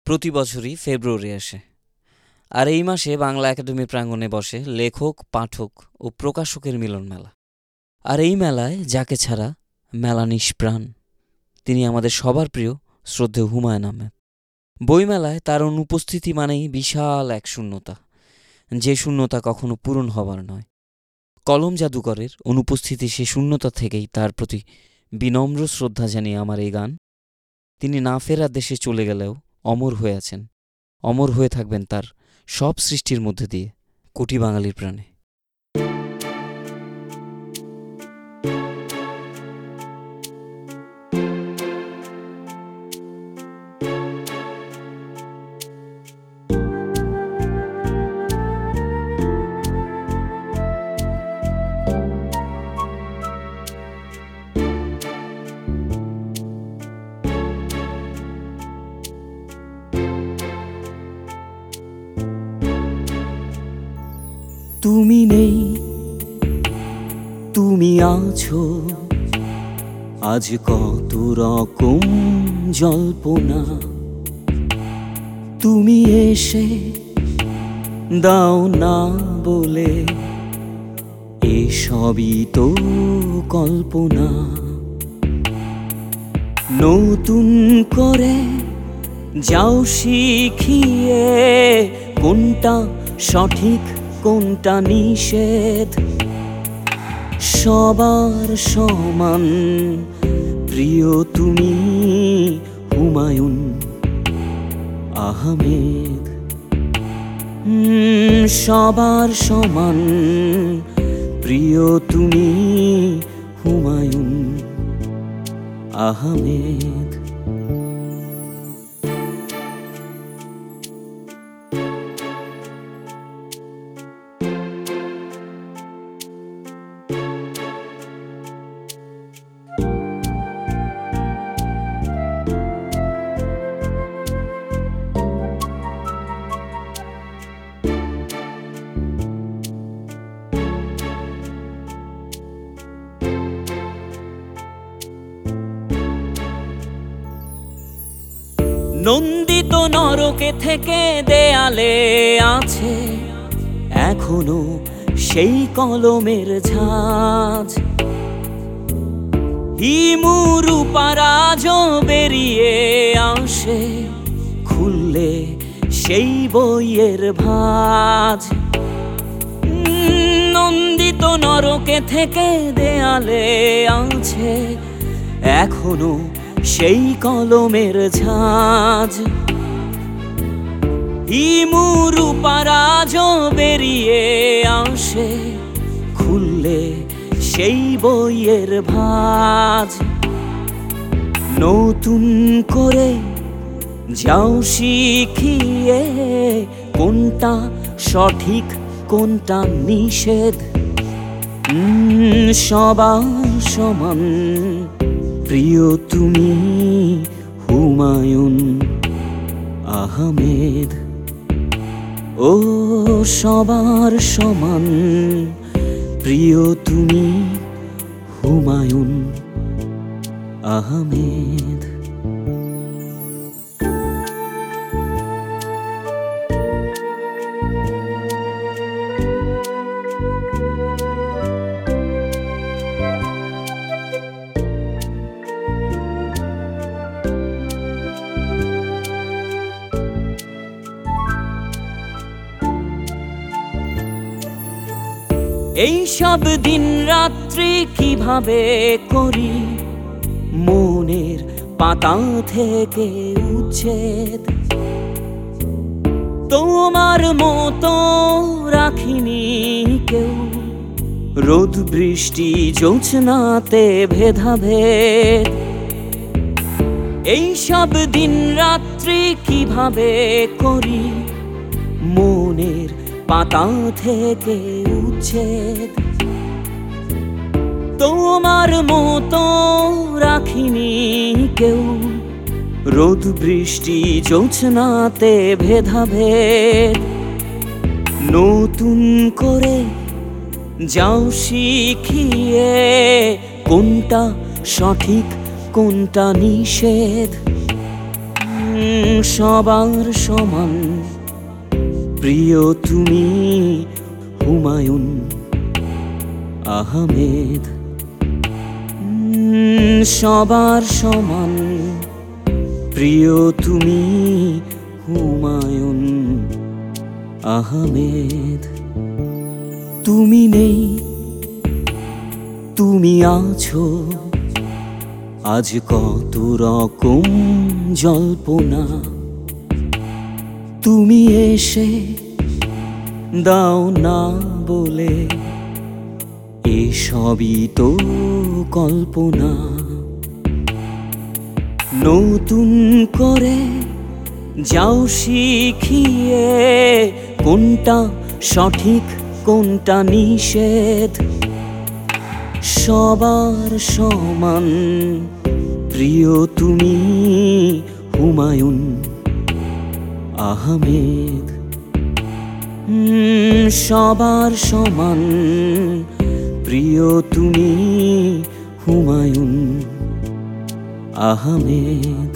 প্রতি বছরই ফেব্রুয়ারি আসে, আর এই মাসে বাংলা একাডেমি প্রাঙ্গণে বসে লেখক, পাঠক ও প্রকাশকের মিলন মেলা। আর এই মেলায় যাকে ছাড়া মেলা নিষ্প্রাণ, তিনি আমাদের সবার প্রিয় শ্রদ্ধেয় হুমায়ুন আহমেদ। বইমেলায় তার অনুপস্থিতি মানেই বিশাল এক শূন্যতা, যে শূন্যতা কখনো পূরণ হবার নয়। কলম জাদুকরের অনুপস্থিতি সে শূন্যতা থেকেই তার প্রতি বিনম্র শ্রদ্ধা জানিয়ে আমার এই গান। তিনি না ফেরার দেশে চলে গেলেও অমর হয়ে আছেন, অমর হয়ে থাকবেন তার সব সৃষ্টির মধ্যে দিয়ে কোটি বাঙালির প্রাণে। তুমি নেই, তুমি আছো, আজ কত রকম জল্পনা। তুমি এসে দাও না বলে এসবই তো কল্পনা। নতুন করে যাও শিখিয়ে কোনটা সঠিক কোনটা নিষেধ। সবার সমান প্রিয় তুমি হুমায়ুন আহমেদ। সবার সমান প্রিয় তুমি হুমায়ুন আহমেদ। নন্দিত নরকে থেকে দেয়ালে আছে এখনো সেই কলমের ঝাঁজ। হিমুরূপারাজ বেরিয়ে আসে খুললে সেই বইয়ের ভাঁজ। নন্দিত নরকে থেকে দেয়ালে আছে এখনো সেই কলমের ঝাঁজ। হিমুরূপারাজ বেরিয়ে আসে খুললে সেই বইয়ের ভাঁজ। নতুন করে যাও শিখিয়ে কোনটা সঠিক কোনটা নিষেধ। সবার সমান প্রিয় তুমি হুমায়ুন আহমেদ। ও সবার সমান প্রিয় তুমি হুমায়ুন আহমেদ। এই সব দিন রাত্রি কিভাবে করি মনের পাতা থেকে উচ্ছেদ। তোমার মতো রাখিনি কেউ রোদ বৃষ্টি জোছনাতে ভেদাভেদ। এই সব দিন রাত্রি কিভাবে করি মনের পাতা থেকে উচ্ছেদ। তোমার মতো রাখিনি কেউ রোদ বৃষ্টি জোছনাতে ভেদাভেদ। নতুন করে যাও শিখিয়ে কোনটা সঠিক কোনটা নিষেধ। সবার সমান প্রিয় তুমি হুমায়ুন আহমেদ। সবার সমান প্রিয় তুমি হুমায়ুন আহমেদ। তুমি নেই, তুমি আছো, আজ কত রকম জল্পনা। তুমি এসে দাও না বলে এসবই তো কল্পনা। নতুন করে যাও শিখিয়ে কোনটা সঠিক কোনটা নিষেধ। সবার সমান প্রিয় তুমি হুমায়ুন আহমেদ। সবার সমান প্রিয় তুমি হুমায়ুন আহমেদ।